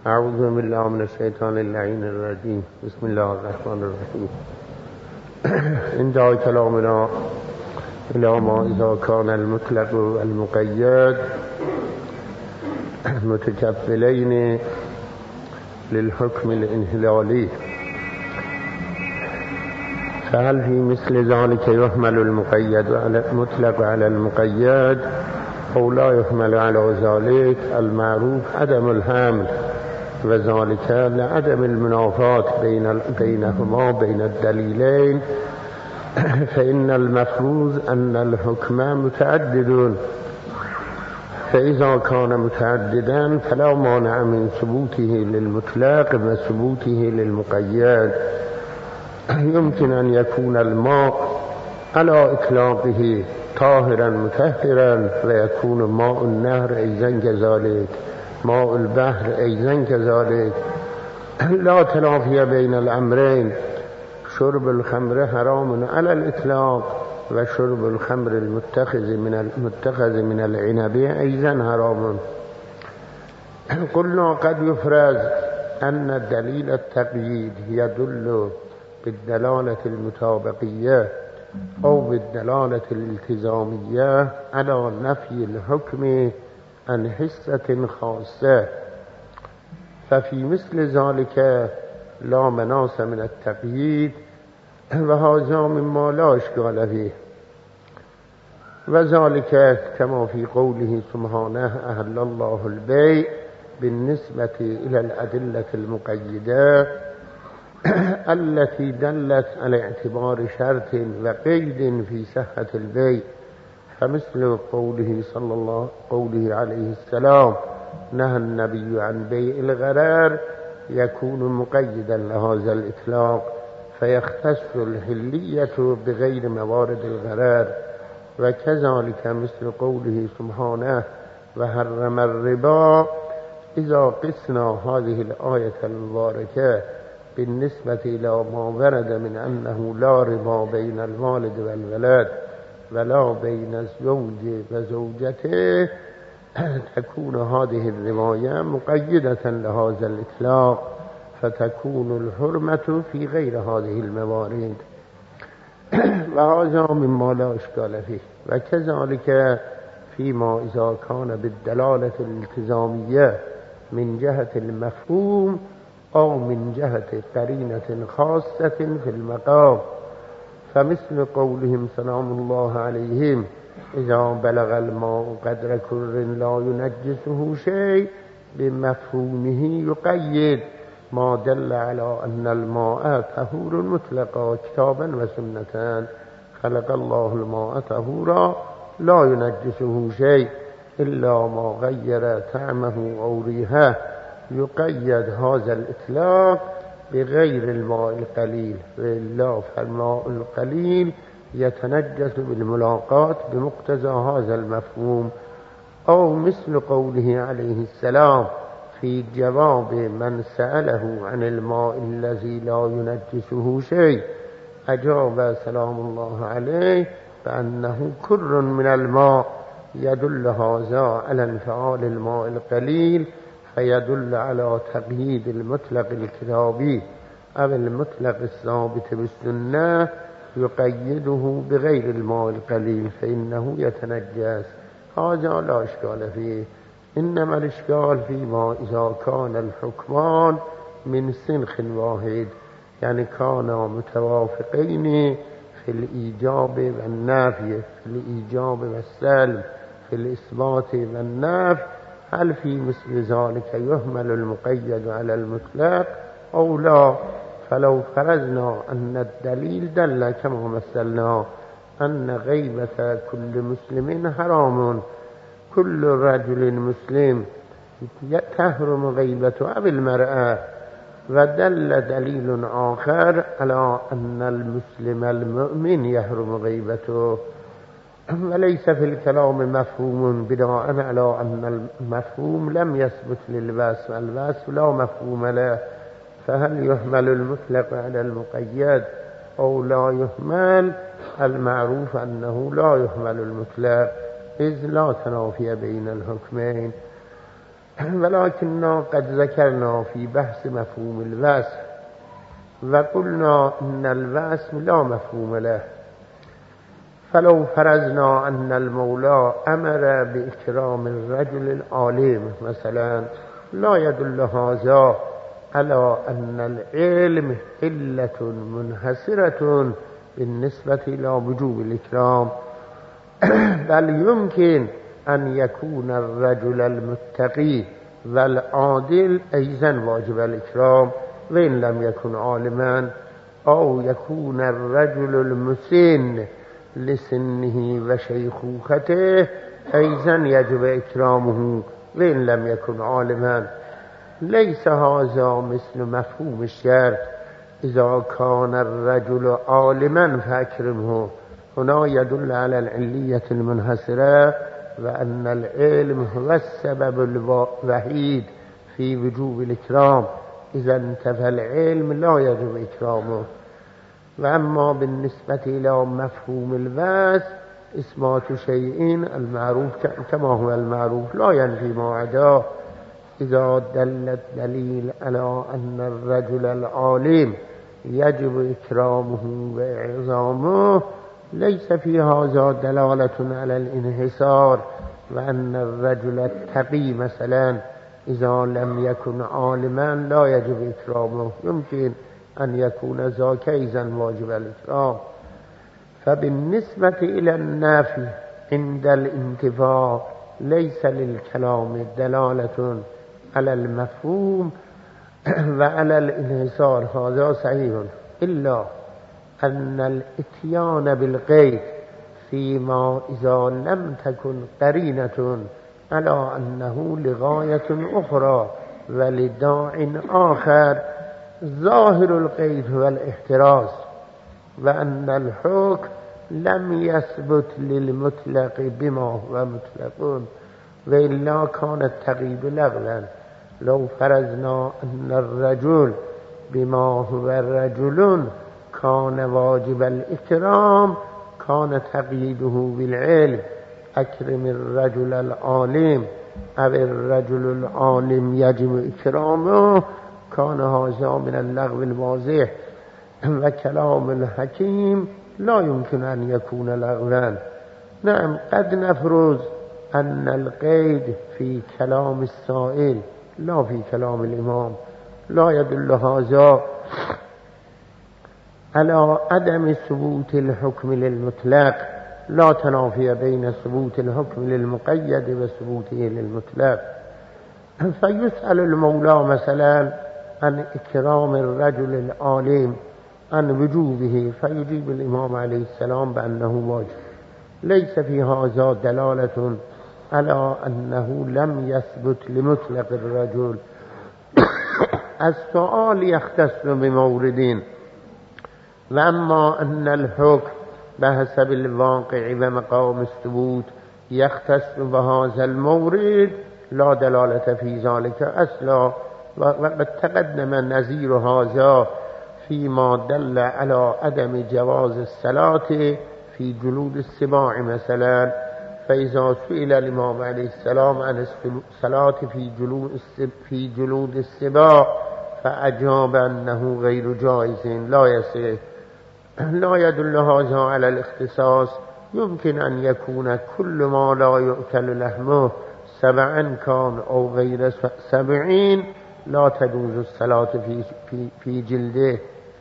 اعوذ بالله من الشیطان اللعین الرجیم. بسم الله الرحمن الرحیم. انتهى كلامنا إلى ما إذا كان المطلق والمقيد متكفلين للحكم الانحلالي، فهل في مثل ذلك يحمل المقيد على المطلق على المقيد أو لا يحمل على ذلك؟ المعروف عدم الحمل، وذلك لعدم المنافاة بينهما بين الدليلين، فإن المفروض أن الحكم متعدد، فإذا كان متعددا فلا مانع من ثبوته للمطلق وثبوته للمقيد. يمكن أن يكون الماء على إطلاقه طاهرا مطهرا، ويكون ماء النهر أيضا كذلك، ماء البحر أيضا كذلك، لا تنافي بين الأمرين. شرب الخمر حرام على الإطلاق، وشرب الخمر المتخذ من العنب أيضا حرام. قلنا قد يفرض أن دليل التقييد يدل بالدلالة المطابقية أو بالدلالة الالتزامية على نفي الحكم عن حصة خاصة، ففي مثل ذلك لا مناص من التقييد، وهذا مما لا إشكال فيه، وذلك كما في قوله سبحانه أحل الله البيع بالنسبة إلى الأدلة المقيدة التي دلت على اعتبار شرط وقيد في صحة البيع، فمثل قوله عليه السلام نهى النبي عن بيع الغرر يكون مقيدا لهذا الإطلاق، فيختص الحلية بغير موارد الغرر. وكذلك مثل قوله سبحانه وحرم الربا، إذا قسنا هذه الآية المباركة بالنسبة إلى ما ورد من أنه لا ربا بين الوالد والولد ولا بين الزوج وزوجته، تكون هذه الرواية مقيدة لهذا الإطلاق، فتكون الحرمة في غير هذه الموارد، وهذا مما لا إشكال فيه. وكذلك فيما إذا كان بالدلالة الالتزامية من جهة المفهوم أو من جهة قرينة خاصة في المقام، فمثل قولهم سلام الله عليهم إذا بلغ الماء قدر كر لا ينجسه شيء، بمفهومه يقيد ما دل على أن الماء طهور مطلقا كتابا وسنة. خلق الله الماء طهورا لا ينجسه شيء إلا ما غير طعمه أو ريحه، يقيد هذا الإطلاق بغير الماء القليل، وإلا فالماء القليل يتنجس بالملاقات بمقتضى هذا المفهوم. أو مثل قوله عليه السلام في جواب من سأله عن الماء الذي لا ينجسه شيء، أجاب سلام الله عليه بأنه كر من الماء، يدل هذا على انفعال الماء القليل، فيدل على تقييد المطلق الكتابي أو المطلق الثابت بالسنة، يقيده بغير الماء القليل فإنه يتنجس. هذا لا إشكال فيه، إنما الإشكال فيما إذا كان الحكمان من سنخ واحد، يعني كانا متوافقين في الإيجاب والنفي، في الإيجاب والسلب، في الإثبات والنفي، هل في مثل ذلك يحمل المقيد على المطلق أو لا؟ فلو فرضنا أن الدليل دل كما مثلنا أن غيبة كل مسلم حرام، كل رجل مسلم تحرم غيبته أو المرأة، ودل دليل آخر على أن المسلم المؤمن يحرم غيبته، وليس في الكلام مفهوم بناء على أن المفهوم لم يثبت للوصف، الوصف لا مفهوم له، فهل يحمل المطلق على المقيد أو لا يحمل؟ المعروف أنه لا يحمل المطلق، إذ لا تنافي بين الحكمين. ولكننا قد ذكرنا في بحث مفهوم الوصف وقلنا إن الوصف لا مفهوم له، فلو فرضنا أن المولى أمر بإكرام الرجل العالم مثلا، لا يدل هذا على أن العلم علة منحصرة بالنسبة إلى وجوب الإكرام، بل يمكن أن يكون الرجل المتقي والعادل أيضا واجب الإكرام وإن لم يكن عالما، أو يكون الرجل المسن لسنه وشيخوخته أيضا يجب إكرامه وإن لم يكن عالما. ليس هذا مثل مفهوم الشرط إذا كان الرجل عالما فأكرمه، هنا يدل على العلية المنحصرة وأن العلم هو السبب الوحيد في وجوب الإكرام، إذا انتفى العلم لا يجب إكرامه. وأما بالنسبة إلى مفهوم الوصف إثبات شيء المعروف كما هو المعروف لا ينفي ما عداه. إذا دل الدليل على أن الرجل العالم يجب إكرامه وإعظامه ليس في هذا دلالة على الانحصار، وأن الرجل التقي مثلا إذا لم يكن عالما لا يجب إكرامه، يمكن أن يكون ذاك أيضا واجب الإكرام. فبالنسبة إلى النفي عند الانتفاء ليس للكلام دلالة على المفهوم وعلى الانحصار، هذا صحيح، إلا أن الاتيان بالقيد فيما إذا لم تكن قرينة على أنه لغاية أخرى ولداع آخر ظاهر القيد هو الاحتراز، وأن الحكم لم يثبت للمطلق بما هو مطلق وإلا كان التقييد لغوا. لو فرضنا أن الرجل بما هو رجل كان واجب الإكرام كان تقييده بالعلم، أكرم الرجل العالم أو الرجل العالم يجب إكرامه، كان هذا من اللغو الواضح، وكلام الحكيم لا يمكن أن يكون لغوا. نعم قد نفرض أن القيد في كلام السائل لا في كلام الإمام، لا يدل هذا على عدم ثبوت الحكم للمطلق، لا تنافي بين ثبوت الحكم للمقيد وثبوته للمطلق. فيسأل المولى مثلا عن إكرام الرجل العالم عن وجوبه فيجيب الإمام عليه السلام بأنه واجب، ليس في هذا دلالة على أنه لم يثبت لمطلق الرجل. السؤال يختص بموردين، وأما أن الحكم بحسب الواقع ومقام الثبوت يختص بهذا المورد لا دلالة في ذلك أصلا، وقد تقدم نظير هذا فيما دل على عدم جواز الصلاة في جلود السباع مثلا، فإذا سئل الإمام عليه السلام عن الصلاة في جلود السباع فأجاب أنه غير جائز لا يصح، لا يدل هذا على الاختصاص. يمكن أن يكون كل ما لا يؤكل لحمه سبعا كان أو غير سبعين لا تجوز الصلاة في جلده.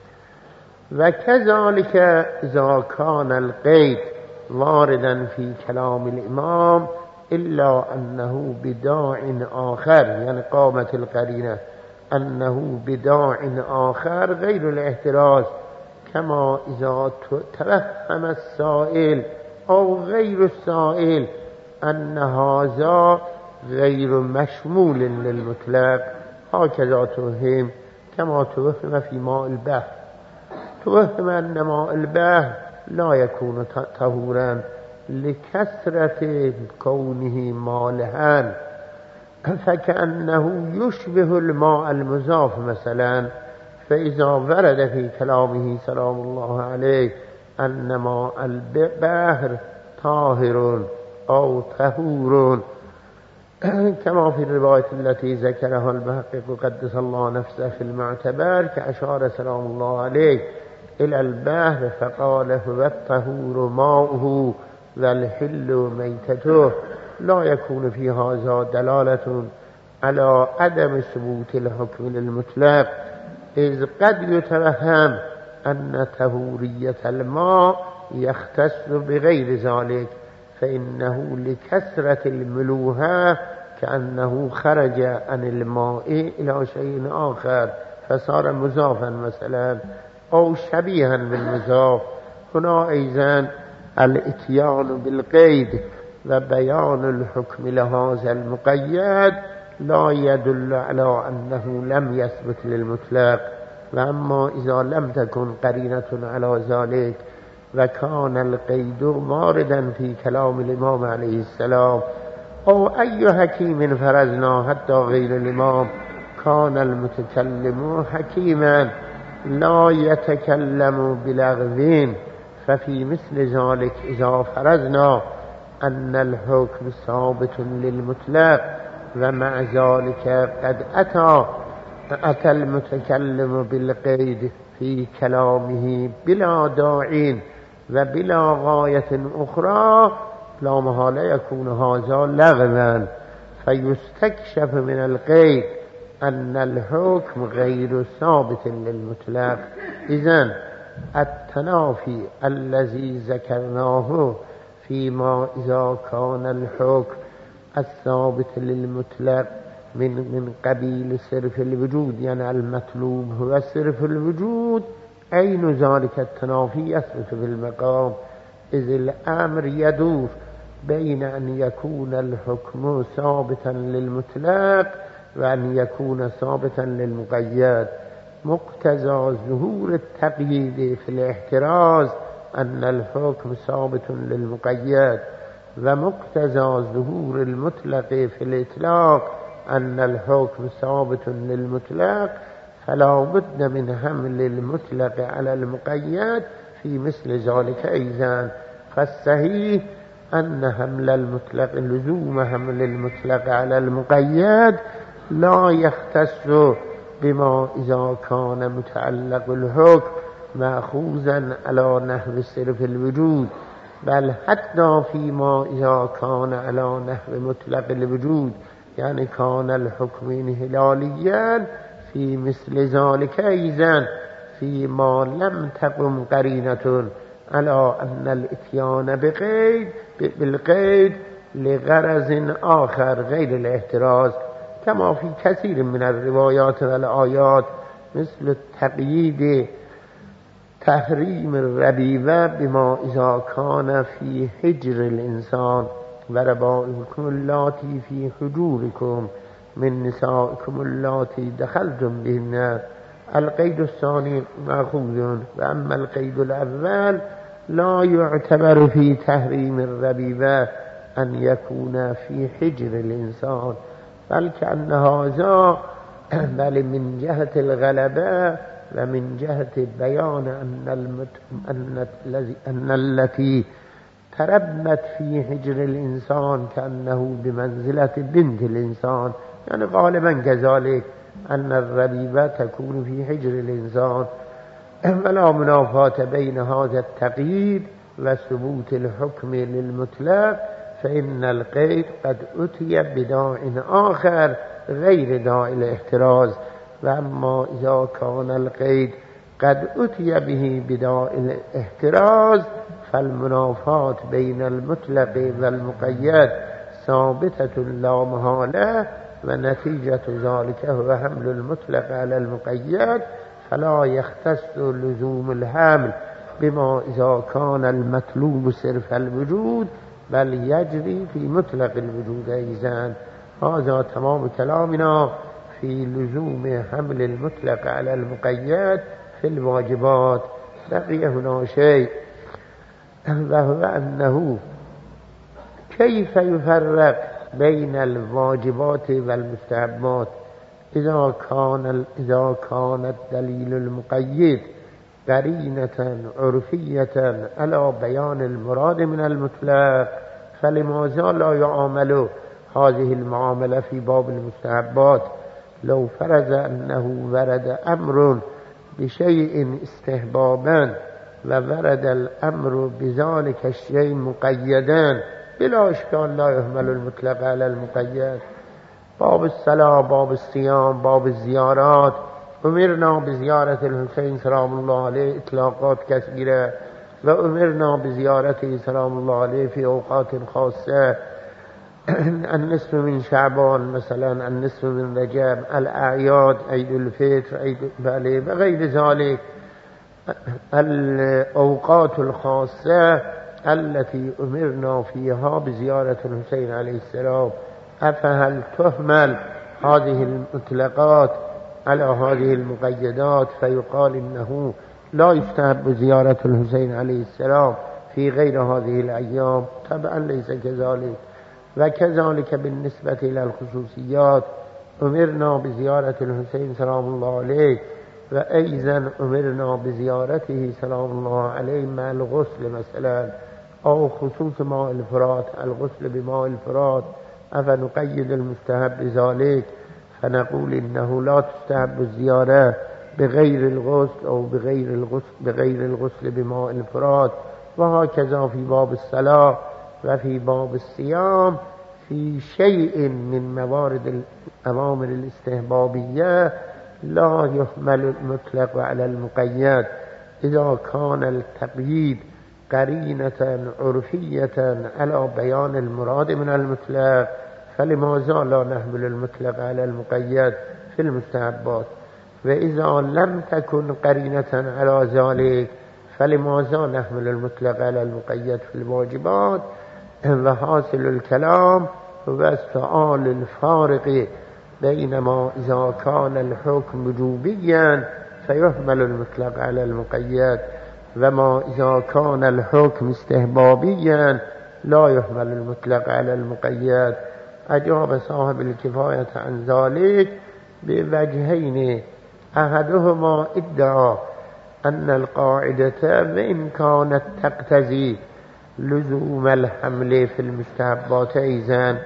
وكذلك إذا كان القيد واردا في كلام الإمام إلا أنه بداع آخر، يعني قامت القرينة أنه بداع آخر غير الاحتراز، كما إذا توهم السائل أو غير السائل أن هذا غير مشمول للمطلق، هكذا توهم كما توهم في ماء البحر، توهم أن ماء البحر لا يكون طهورا لكثرة كونه مالحا، فكأنه يشبه الماء المضاف مثلا. فإذا ورد في كلامه سلام الله عليه أن ماء البحر طاهر أو طهور كما في الرواية التي ذكرها المحقق قدس الله نفسه في المعتبر، كأشار سلام الله عليه إلى البحر فقال هو الطهور ماؤه والحل ميتته، لا يكون في هذا دلالة على عدم ثبوت الحكم للمطلق، إذ قد يتوهم أن طهورية الماء يختص بغير ذلك، فإنه لكثرة الملوحة كأنه خرج عن الماء إلى شيء آخر فصار مضافا مثلا أو شبيها بالمضاف. هنا أيضا الاتيان بالقيد وبيان الحكم لهذا المقيد لا يدل على أنه لم يثبت للمطلق، وأما إذا لم تكن قرينة على ذلك وكان القيد واردا في كلام الإمام عليه السلام أو أي حكيم فرزنا حتى غير الإمام، كان المتكلم حكيما لا يتكلم بلغو، ففي مثل ذلك إذا فرزنا أن الحكم ثابت للمطلق ومع ذلك قد أتى المتكلم بالقيد في كلامه بلا داعٍ وبلا غاية أخرى، لا محالة يكون هذا لغوا، فيستكشف من القيد أن الحكم غير ثابت للمطلق. إذن التنافي الذي ذكرناه فيما إذا كان الحكم الثابت للمطلق من قبيل صرف الوجود، يعني المطلوب هو صرف الوجود، أين ذلك التنافي يثبت في المقام، إذ الأمر يدور بين أن يكون الحكم ثابتا للمطلق وأن يكون ثابتا للمقيد. مقتضى ظهور التقييد في الاحتراز أن الحكم ثابت للمقيد، ومقتضى ظهور المطلق في الإطلاق أن الحكم ثابت للمطلق، فلا بد من حمل المطلق على المقيد في مثل ذلك أيضا. فالصحيح أن حمل المطلق لزوم حمل المطلق على المقيد لا يختص بما إذا كان متعلق الحكم مأخوذا على نحو صرف الوجود، بل حتى فيما إذا كان على نحو مطلق الوجود، يعني كان الحكم انحلاليا، في مثل ذلك أيضا فيما لم تقم قرينة على أن الاتيان بالقيد لغرض آخر غير الاحتراز، كما في كثير من الروايات والآيات، مثل التقييد تحريم الربيبة بما إذا كان في حجر الإنسان وربائكم اللاتي في حجوركم من نسائكم اللاتي دخلتم بهن. القيد الثاني مأخوذ، وأما القيد الأول لا يعتبر في تحريم الربيبة أن يكون في حجر الإنسان، بل كأن هذا بل من جهة الغلبة ومن جهة بيان أن التي تربت في حجر الإنسان كأنه بمنزلة بنت الإنسان، يعني غالبا كذلك أن الربيبة تكون في حجر الإنسان، فلا منافاة بين هذا التقييد وثبوت الحكم للمطلق، فإن القيد قد أتي بداع آخر غير داع الاحتراز. وأما إذا كان القيد قد أتي به بداع الاحتراز فالمنافاة بين المطلق والمقيد ثابتة لا محالة، ونتيجة ذلك هو حمل المطلق على المقيد، فلا يختص لزوم الحمل بما إذا كان المطلوب صرف الوجود، بل يجري في مطلق الوجود أيضا. هذا تمام كلامنا في لزوم حمل المطلق على المقيد في الواجبات. بقي هنا شيء، وهو أنه كيف يفرق بين الواجبات والمستحبات إذا كان الدليل المقيد قرينة عرفية على بيان المراد من المطلق، فلماذا لا يعامل هذه المعاملة في باب المستحبات. لو فرض أنه ورد أمر بشيء استحبابا وورد الأمر بذلك الشيء مقيدا بلا إشكال لا يهمل المطلق على المقيد. باب الصلاة، باب الصيام، باب الزيارات. أمرنا بزيارة الحسين سلام الله عليه إطلاقات كثيرة، وأمرنا بزيارته سلام الله عليه في أوقات خاصة، النصف من شعبان مثلا، النصف من رجب، الأعياد، عيد الفطر، عيد بله وغير ذلك، الأوقات الخاصة التي أمرنا فيها بزيارة الحسين عليه السلام. أفهل تهمل هذه المطلقات على هذه المقيدات فيقال إنه لا يستحب زيارة الحسين عليه السلام في غير هذه الأيام؟ طبعا ليس كذلك. وكذلك بالنسبة إلى الخصوصيات، أمرنا بزيارة الحسين سلام الله عليه، وأيضا أمرنا بزيارته سلام الله عليه مع الغسل مثلا، أو خصوص ماء الفرات، الغسل بماء الفرات، أفنقيد المستحب بذلك فنقول إنه لا تستحب الزيارة بغير الغسل أو بغير الغسل بماء الفرات. وهكذا في باب الصلاة وفي باب الصيام في شيء من موارد الأوامر الاستحبابية لا يحمل المطلق على المقيد. إذا كان التقييد قرينة عرفية على بيان المراد من المطلق فلماذا لا نحمل المطلق على المقيد في المستحبات؟ وإذا لم تكن قرينة على ذلك فلماذا نحمل المطلق على المقيد في الواجبات؟ وحاصل الكلام هو السؤال الفارق بينما إذا كان الحكم وجوبيا فيحمل المطلق على المقيد، وما إذا كان الحكم استحبابيا لا يحمل المطلق على المقيد. أجاب صاحب الكفاية عن ذلك بوجهين: أحدهما ادعى أن القاعدة وإن كانت تقتضي لزوم الحمل في المستحبات أيضا،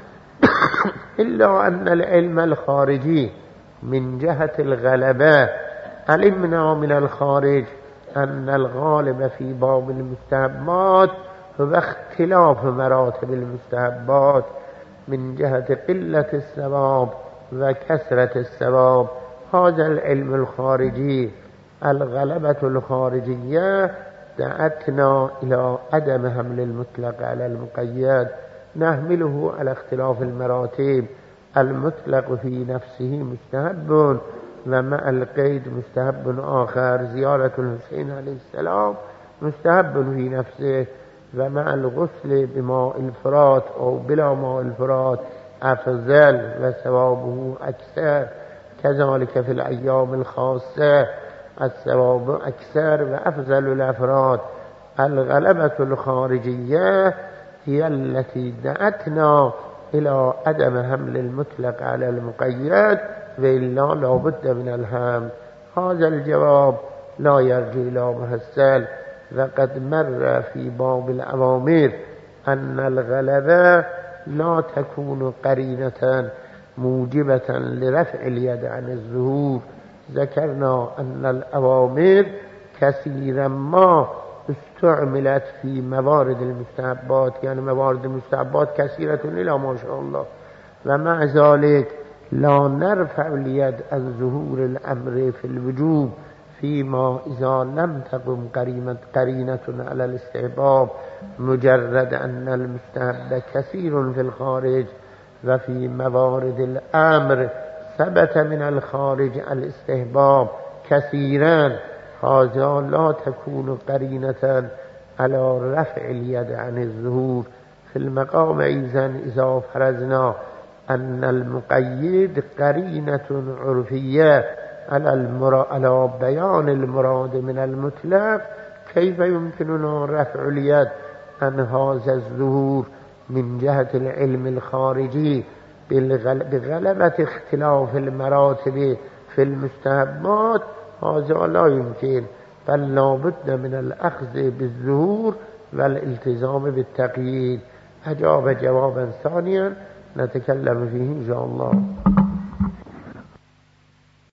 إلا أن العلم الخارجي من جهة الغلبة علمنا من الخارج أن الغالب في باب المستحبات هو اختلاف مراتب المستحبات من جهة قلة الثواب وكثرة الثواب. هذا العلم الخارجي، الغلبة الخارجية دعتنا إلى عدم حمل المطلق على المقيد، نحمله على اختلاف المراتب. المطلق في نفسه مستحب، ومع القيد مستحب آخر. زيارة الحسين عليه السلام مستحب في نفسه، ومع الغسل بماء الفرات أو بلا ماء الفرات أفضل وثوابه أكثر. كذلك في الأيام الخاصة الثواب أكثر وأفضل الأفراد. الغلبة الخارجية هي التي دعتنا إلى عدم حمل المطلق على المقيد، وإلا لا بد من الحمل. هذا الجواب لا يرجع إلى محصل، وقد مر في باب الأوامر أن الغلبة لا تكون قرينة موجبة لرفع اليد عن الظهور. ذكرنا أن الأوامر كثيرا ما استعملت في موارد المستحبات، يعني موارد المستحبات كثيرة إلى ما شاء الله، ومع ذلك لا نرفع اليد عن ظهور الأمر في الوجوب فيما إذا لم تقم قرينة على الاستحباب، مجرد أن المستحب كثير في الخارج. وفي موارد الأمر ثبت من الخارج الاستحباب كثيرا، هذا لا تكون قرينة على رفع اليد عن الظهور. في المقام إذا فرضنا أن المقيد قرينة عرفية على بيان المراد من المطلق، كيف يمكننا رفع اليد عن هذا الظهور من جهة العلم الخارجي بغلبة اختلاف المراتب في المستحبات؟ هذا لا يمكن، بل لا بد من الأخذ بالظهور والالتزام بالتقييد. أجاب جوابا ثانيا: نتكلم فيه إن شاء الله.